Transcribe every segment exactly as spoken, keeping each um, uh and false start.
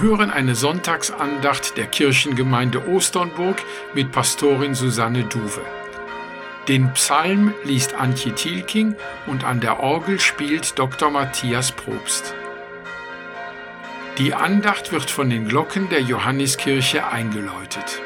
hören eine Sonntagsandacht der Kirchengemeinde Osternburg mit Pastorin Susanne Duwe. Den Psalm liest Antje Thielking und an der Orgel spielt Doktor Matthias Probst. Die Andacht wird von den Glocken der Johanniskirche eingeläutet.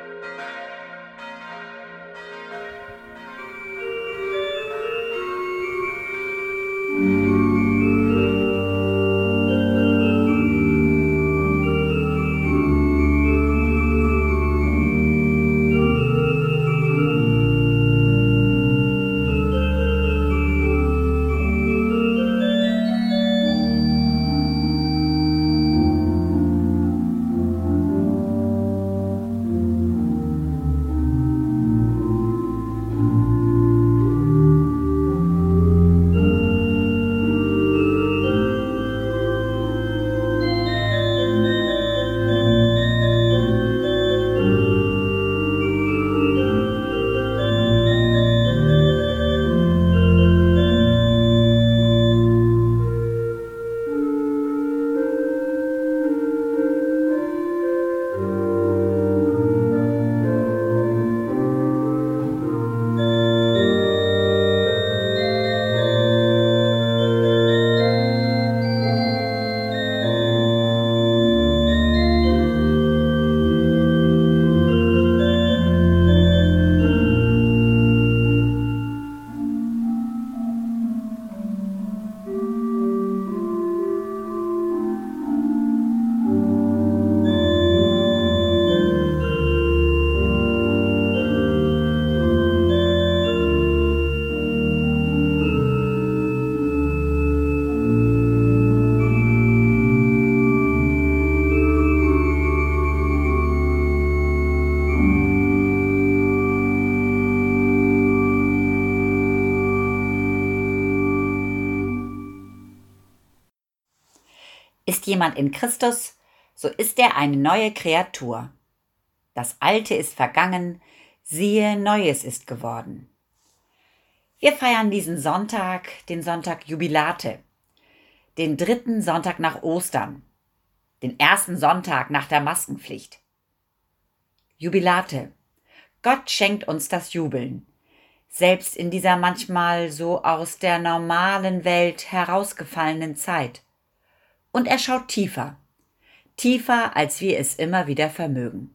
Ist jemand in Christus, so ist er eine neue Kreatur. Das Alte ist vergangen, siehe, Neues ist geworden. Wir feiern diesen Sonntag, den Sonntag Jubilate, den dritten Sonntag nach Ostern, den ersten Sonntag nach der Maskenpflicht. Jubilate. Gott schenkt uns das Jubeln, selbst in dieser manchmal so aus der normalen Welt herausgefallenen Zeit. Und er schaut tiefer, tiefer, als wir es immer wieder vermögen.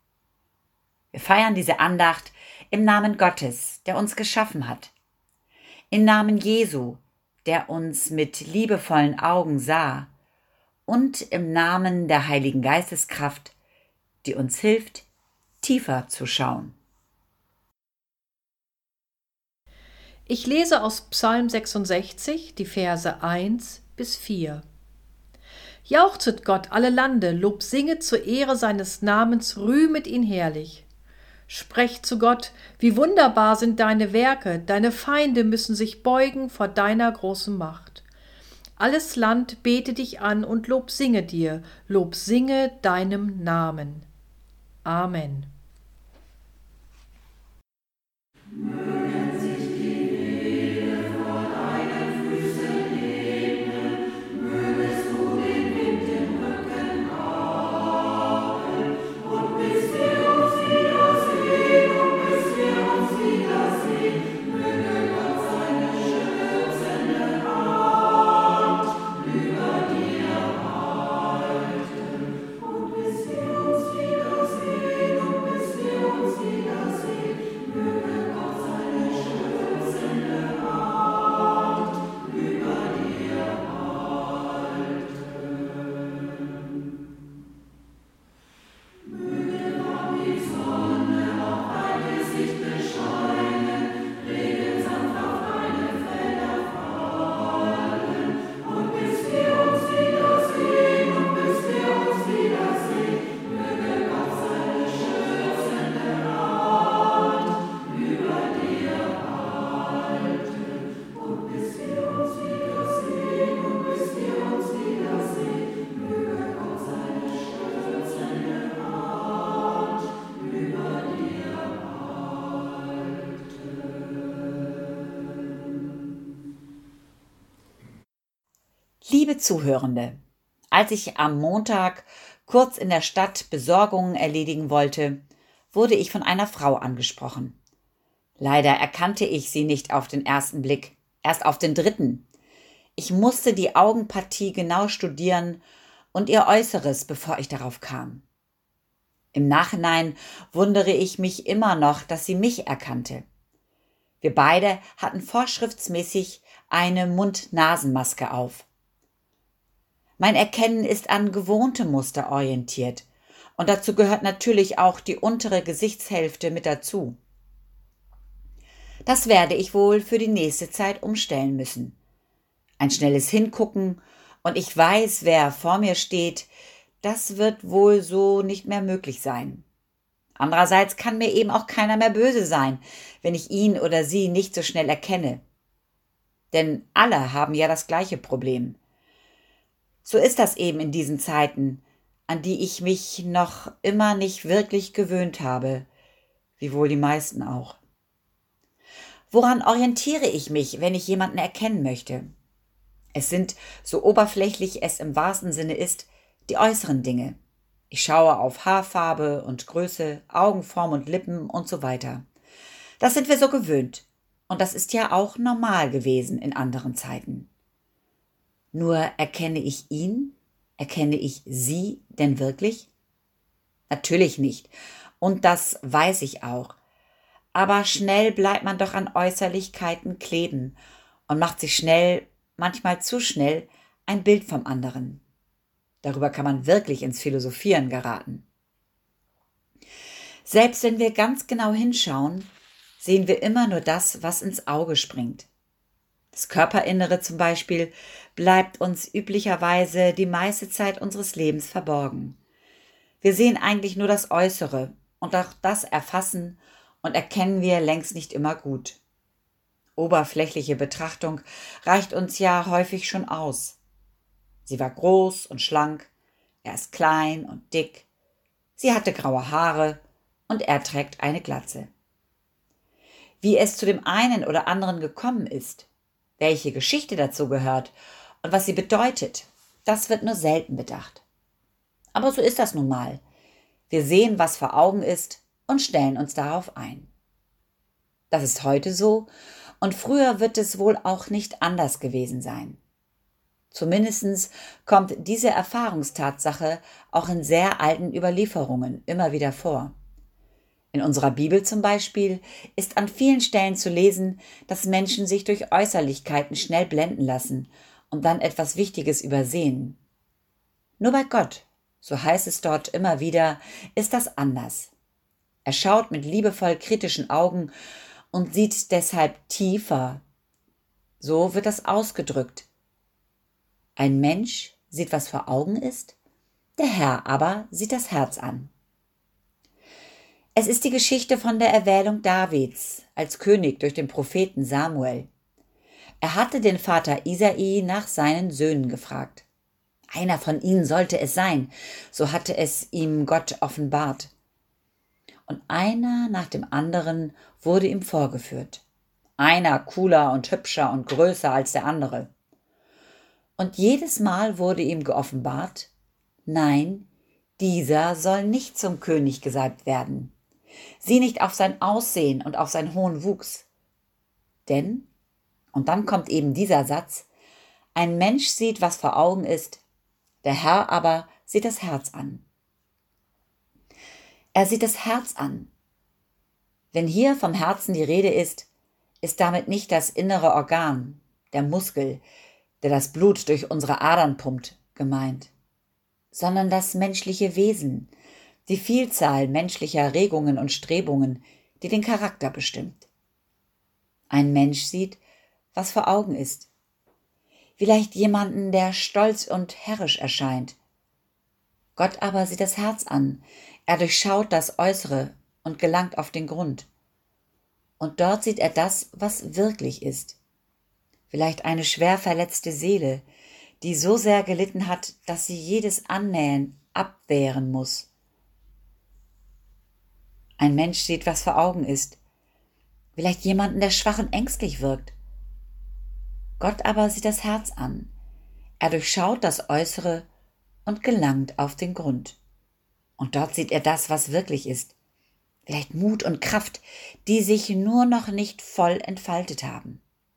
Wir feiern diese Andacht im Namen Gottes, der uns geschaffen hat, im Namen Jesu, der uns mit liebevollen Augen sah, und im Namen der Heiligen Geisteskraft, die uns hilft, tiefer zu schauen. Ich lese aus Psalm sechsundsechzig, die Verse eins bis vier. Jauchzet Gott alle Lande, Lob singet zur Ehre seines Namens, rühmet ihn herrlich. Sprecht zu Gott, wie wunderbar sind deine Werke, deine Feinde müssen sich beugen vor deiner großen Macht. Alles Land bete dich an und Lob singe dir, Lob singe deinem Namen. Amen. Liebe Zuhörende, als ich am Montag kurz in der Stadt Besorgungen erledigen wollte, wurde ich von einer Frau angesprochen. Leider erkannte ich sie nicht auf den ersten Blick, erst auf den dritten. Ich musste die Augenpartie genau studieren und ihr Äußeres, bevor ich darauf kam. Im Nachhinein wundere ich mich immer noch, dass sie mich erkannte. Wir beide hatten vorschriftsmäßig eine Mund-Nasen-Maske auf. Mein Erkennen ist an gewohnte Muster orientiert und dazu gehört natürlich auch die untere Gesichtshälfte mit dazu. Das werde ich wohl für die nächste Zeit umstellen müssen. Ein schnelles Hingucken und ich weiß, wer vor mir steht, das wird wohl so nicht mehr möglich sein. Andererseits kann mir eben auch keiner mehr böse sein, wenn ich ihn oder sie nicht so schnell erkenne. Denn alle haben ja das gleiche Problem. So ist das eben in diesen Zeiten, an die ich mich noch immer nicht wirklich gewöhnt habe, wie wohl die meisten auch. Woran orientiere ich mich, wenn ich jemanden erkennen möchte? Es sind, so oberflächlich es im wahrsten Sinne ist, die äußeren Dinge. Ich schaue auf Haarfarbe und Größe, Augenform und Lippen und so weiter. Das sind wir so gewöhnt. Und das ist ja auch normal gewesen in anderen Zeiten. Nur erkenne ich ihn, erkenne ich sie denn wirklich? Natürlich nicht. Und das weiß ich auch. Aber schnell bleibt man doch an Äußerlichkeiten kleben und macht sich schnell, manchmal zu schnell, ein Bild vom anderen. Darüber kann man wirklich ins Philosophieren geraten. Selbst wenn wir ganz genau hinschauen, sehen wir immer nur das, was ins Auge springt. Das Körperinnere zum Beispiel bleibt uns üblicherweise die meiste Zeit unseres Lebens verborgen. Wir sehen eigentlich nur das Äußere und auch das erfassen und erkennen wir längst nicht immer gut. Oberflächliche Betrachtung reicht uns ja häufig schon aus. Sie war groß und schlank, er ist klein und dick, sie hatte graue Haare und er trägt eine Glatze. Wie es zu dem einen oder anderen gekommen ist, welche Geschichte dazu gehört und was sie bedeutet, das wird nur selten bedacht. Aber so ist das nun mal. Wir sehen, was vor Augen ist und stellen uns darauf ein. Das ist heute so und früher wird es wohl auch nicht anders gewesen sein. Zumindest kommt diese Erfahrungstatsache auch in sehr alten Überlieferungen immer wieder vor. In unserer Bibel zum Beispiel ist an vielen Stellen zu lesen, dass Menschen sich durch Äußerlichkeiten schnell blenden lassen und dann etwas Wichtiges übersehen. Nur bei Gott, so heißt es dort immer wieder, ist das anders. Er schaut mit liebevoll kritischen Augen und sieht deshalb tiefer. So wird das ausgedrückt. Ein Mensch sieht, was vor Augen ist, der Herr aber sieht das Herz an. Es ist die Geschichte von der Erwählung Davids als König durch den Propheten Samuel. Er hatte den Vater Isai nach seinen Söhnen gefragt. Einer von ihnen sollte es sein, so hatte es ihm Gott offenbart. Und einer nach dem anderen wurde ihm vorgeführt. Einer cooler und hübscher und größer als der andere. Und jedes Mal wurde ihm geoffenbart, nein, dieser soll nicht zum König gesalbt werden. Sieh nicht auf sein Aussehen und auf seinen hohen Wuchs. Denn, und dann kommt eben dieser Satz, ein Mensch sieht, was vor Augen ist, der Herr aber sieht das Herz an. Er sieht das Herz an. Wenn hier vom Herzen die Rede ist, ist damit nicht das innere Organ, der Muskel, der das Blut durch unsere Adern pumpt, gemeint, sondern das menschliche Wesen, die Vielzahl menschlicher Regungen und Strebungen, die den Charakter bestimmt. Ein Mensch sieht, was vor Augen ist. Vielleicht jemanden, der stolz und herrisch erscheint. Gott aber sieht das Herz an, er durchschaut das Äußere und gelangt auf den Grund. Und dort sieht er das, was wirklich ist. Vielleicht eine schwer verletzte Seele, die so sehr gelitten hat, dass sie jedes Annähern abwehren muss. Ein Mensch sieht, was vor Augen ist. Vielleicht jemanden, der schwach und ängstlich wirkt. Gott aber sieht das Herz an. Er durchschaut das Äußere und gelangt auf den Grund. Und dort sieht er das, was wirklich ist. Vielleicht Mut und Kraft, die sich nur noch nicht voll entfaltet haben.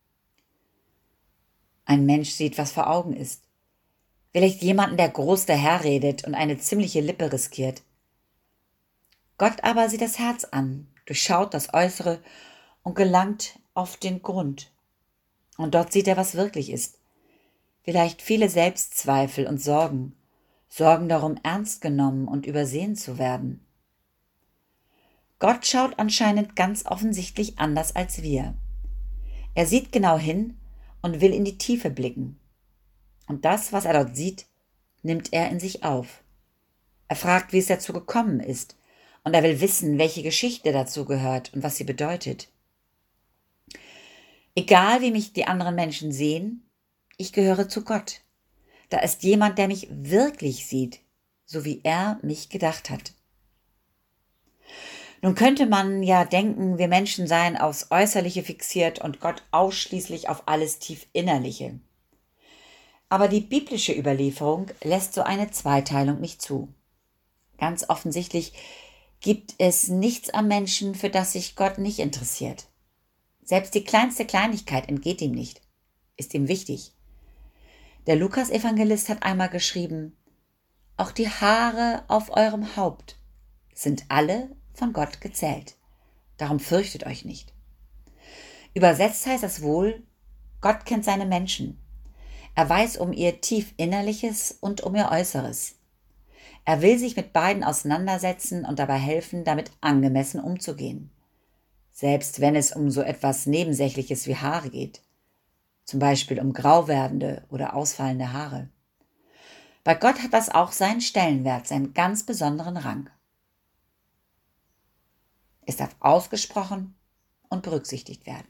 Ein Mensch sieht, was vor Augen ist. Vielleicht jemanden, der groß daherredet und eine ziemliche Lippe riskiert. Gott aber sieht das Herz an, durchschaut das Äußere und gelangt auf den Grund. Und dort sieht er, was wirklich ist. Vielleicht viele Selbstzweifel und Sorgen, Sorgen darum, ernst genommen und übersehen zu werden. Gott schaut anscheinend ganz offensichtlich anders als wir. Er sieht genau hin und will in die Tiefe blicken. Und das, was er dort sieht, nimmt er in sich auf. Er fragt, wie es dazu gekommen ist, und er will wissen, welche Geschichte dazu gehört und was sie bedeutet. Egal, wie mich die anderen Menschen sehen, ich gehöre zu Gott. Da ist jemand, der mich wirklich sieht, so wie er mich gedacht hat. Nun könnte man ja denken, wir Menschen seien aufs Äußerliche fixiert und Gott ausschließlich auf alles Tiefinnerliche. Aber die biblische Überlieferung lässt so eine Zweiteilung nicht zu. Ganz offensichtlich gibt es nichts am Menschen, für das sich Gott nicht interessiert. Selbst die kleinste Kleinigkeit entgeht ihm nicht, ist ihm wichtig. Der Lukas-Evangelist hat einmal geschrieben, auch die Haare auf eurem Haupt sind alle von Gott gezählt. Darum fürchtet euch nicht. Übersetzt heißt das wohl, Gott kennt seine Menschen. Er weiß um ihr tief Innerliches und um ihr Äußeres. Er will sich mit beiden auseinandersetzen und dabei helfen, damit angemessen umzugehen. Selbst wenn es um so etwas Nebensächliches wie Haare geht. Zum Beispiel um grau werdende oder ausfallende Haare. Bei Gott hat das auch seinen Stellenwert, seinen ganz besonderen Rang. Es darf ausgesprochen und berücksichtigt werden.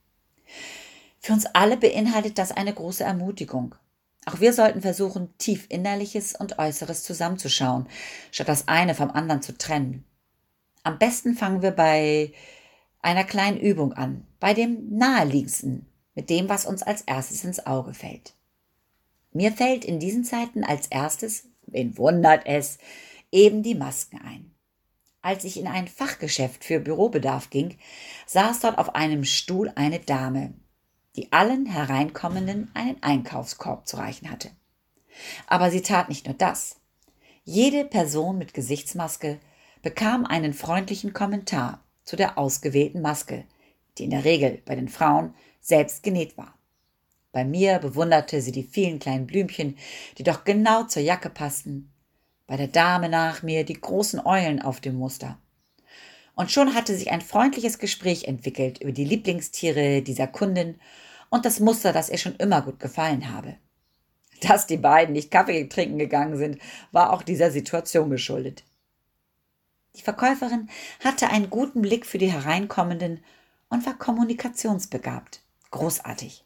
Für uns alle beinhaltet das eine große Ermutigung. Auch wir sollten versuchen, tief Innerliches und Äußeres zusammenzuschauen, statt das eine vom anderen zu trennen. Am besten fangen wir bei einer kleinen Übung an, bei dem Naheliegendsten, mit dem, was uns als erstes ins Auge fällt. Mir fällt in diesen Zeiten als erstes, wen wundert es, eben die Masken ein. Als ich in ein Fachgeschäft für Bürobedarf ging, saß dort auf einem Stuhl eine Dame, die allen Hereinkommenden einen Einkaufskorb zu reichen hatte. Aber sie tat nicht nur das. Jede Person mit Gesichtsmaske bekam einen freundlichen Kommentar zu der ausgewählten Maske, die in der Regel bei den Frauen selbst genäht war. Bei mir bewunderte sie die vielen kleinen Blümchen, die doch genau zur Jacke passten. Bei der Dame nach mir die großen Eulen auf dem Muster. Und schon hatte sich ein freundliches Gespräch entwickelt über die Lieblingstiere dieser Kundin und das Muster, das ihr schon immer gut gefallen habe. Dass die beiden nicht Kaffee trinken gegangen sind, war auch dieser Situation geschuldet. Die Verkäuferin hatte einen guten Blick für die Hereinkommenden und war kommunikationsbegabt. Großartig.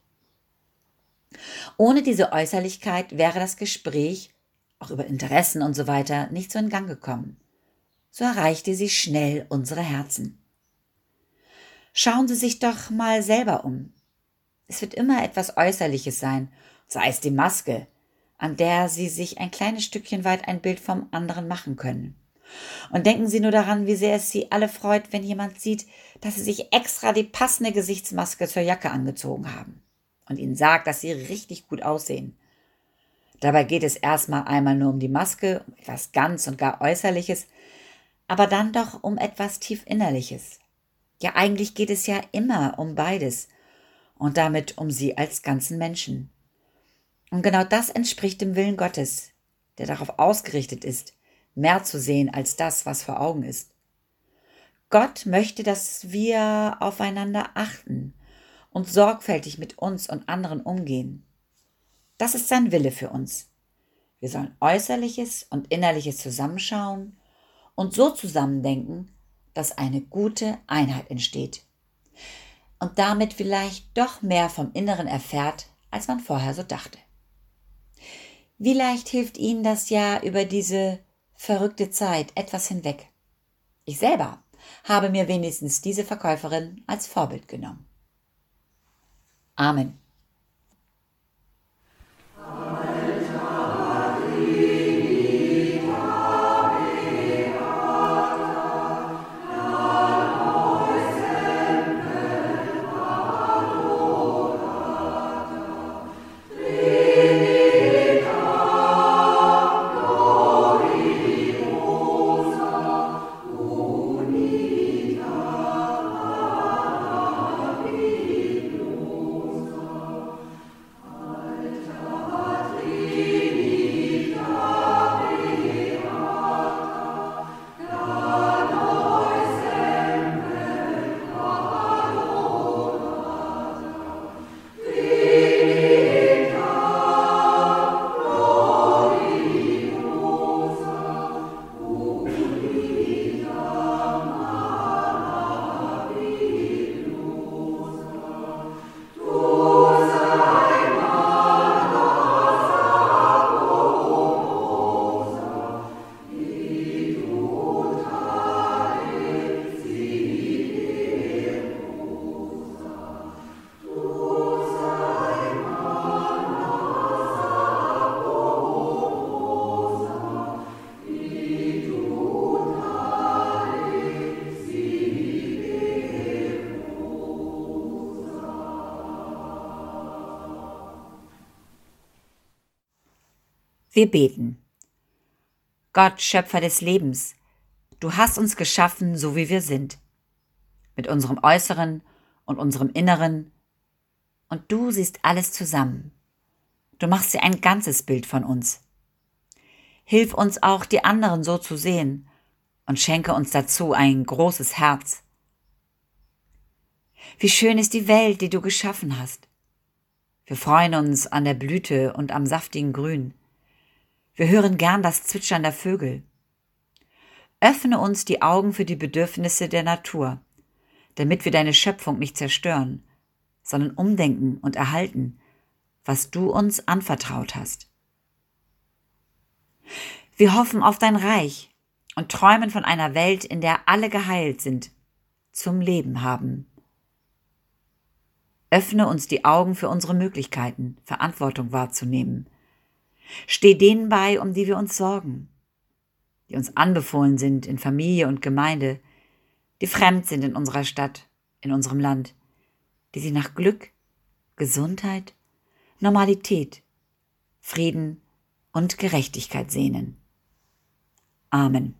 Ohne diese Äußerlichkeit wäre das Gespräch, auch über Interessen und so weiter, nicht so in Gang gekommen. So erreichte sie schnell unsere Herzen. Schauen Sie sich doch mal selber um. Es wird immer etwas Äußerliches sein, sei es die Maske, an der Sie sich ein kleines Stückchen weit ein Bild vom anderen machen können. Und denken Sie nur daran, wie sehr es Sie alle freut, wenn jemand sieht, dass Sie sich extra die passende Gesichtsmaske zur Jacke angezogen haben und Ihnen sagt, dass Sie richtig gut aussehen. Dabei geht es erstmal einmal nur um die Maske, um etwas ganz und gar Äußerliches, aber dann doch um etwas tief Innerliches. Ja, eigentlich geht es ja immer um beides und damit um Sie als ganzen Menschen. Und genau das entspricht dem Willen Gottes, der darauf ausgerichtet ist, mehr zu sehen als das, was vor Augen ist. Gott möchte, dass wir aufeinander achten und sorgfältig mit uns und anderen umgehen. Das ist sein Wille für uns. Wir sollen Äußerliches und Innerliches zusammenschauen und so zusammendenken, dass eine gute Einheit entsteht und damit vielleicht doch mehr vom Inneren erfährt, als man vorher so dachte. Vielleicht hilft Ihnen das ja über diese verrückte Zeit etwas hinweg. Ich selber habe mir wenigstens diese Verkäuferin als Vorbild genommen. Amen. Alter Wir beten. Gott, Schöpfer des Lebens, du hast uns geschaffen, so wie wir sind, mit unserem Äußeren und unserem Inneren, und du siehst alles zusammen. Du machst dir ein ganzes Bild von uns. Hilf uns auch, die anderen so zu sehen, und schenke uns dazu ein großes Herz. Wie schön ist die Welt, die du geschaffen hast. Wir freuen uns an der Blüte und am saftigen Grün. Wir hören gern das Zwitschern der Vögel. Öffne uns die Augen für die Bedürfnisse der Natur, damit wir deine Schöpfung nicht zerstören, sondern umdenken und erhalten, was du uns anvertraut hast. Wir hoffen auf dein Reich und träumen von einer Welt, in der alle geheilt sind, zum Leben haben. Öffne uns die Augen für unsere Möglichkeiten, Verantwortung wahrzunehmen. Steh denen bei, um die wir uns sorgen, die uns anbefohlen sind in Familie und Gemeinde, die fremd sind in unserer Stadt, in unserem Land, die sich nach Glück, Gesundheit, Normalität, Frieden und Gerechtigkeit sehnen. Amen.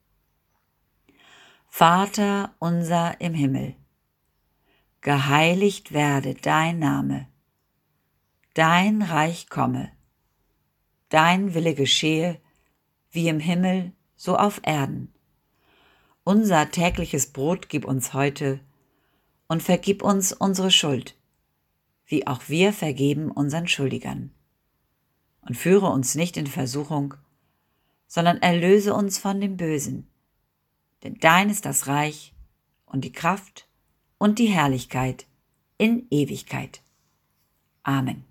Vater unser im Himmel, geheiligt werde dein Name, dein Reich komme, dein Wille geschehe, wie im Himmel, so auf Erden. Unser tägliches Brot gib uns heute und vergib uns unsere Schuld, wie auch wir vergeben unseren Schuldigern. Und führe uns nicht in Versuchung, sondern erlöse uns von dem Bösen. Denn dein ist das Reich und die Kraft und die Herrlichkeit in Ewigkeit. Amen.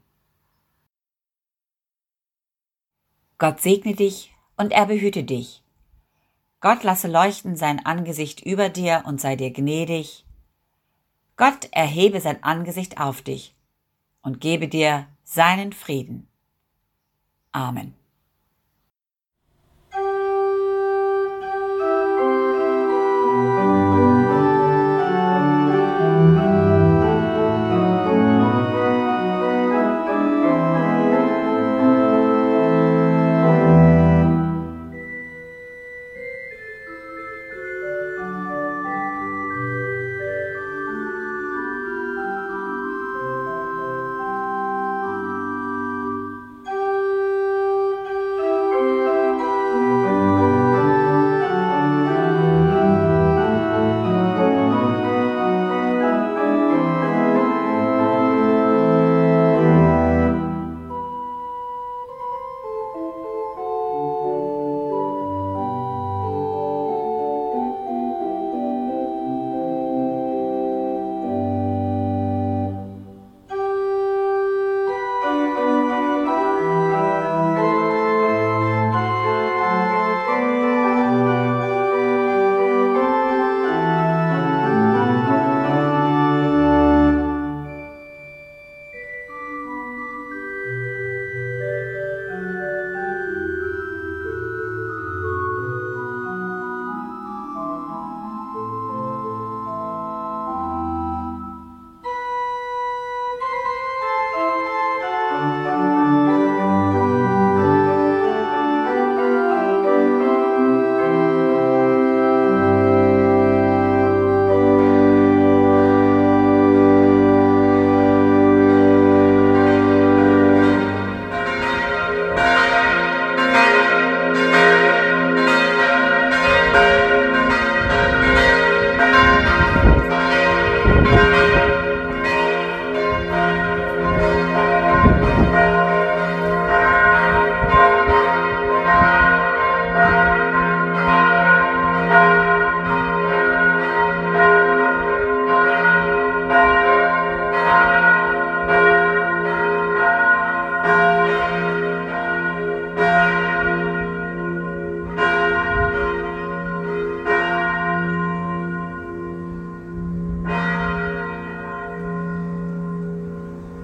Gott segne dich und er behüte dich. Gott lasse leuchten sein Angesicht über dir und sei dir gnädig. Gott erhebe sein Angesicht auf dich und gebe dir seinen Frieden. Amen.